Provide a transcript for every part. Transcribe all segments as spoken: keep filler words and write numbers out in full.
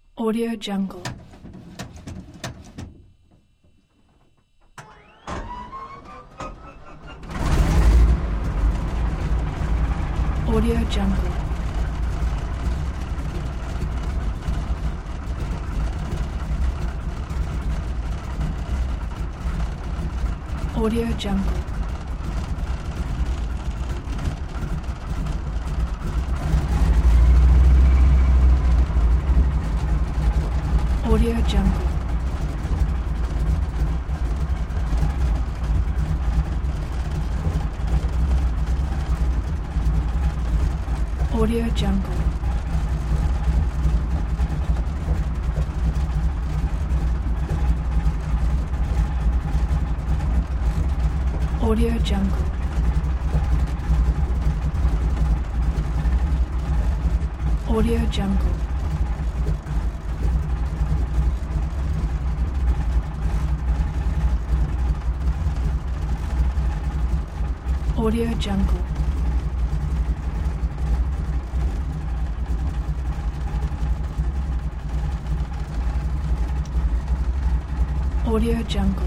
Audio Jungle. Audio Jungle. Audio Jungle. Audio Jungle. Audio Jungle. Audio Jungle. Audio Jungle. Audio Jungle. Audio Jungle.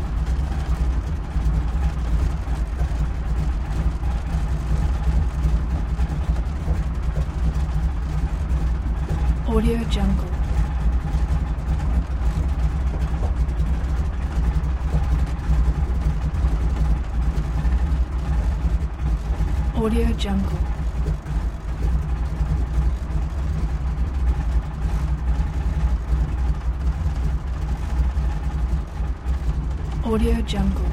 Audio Jungle. Audio Jungle. Audio Jungle.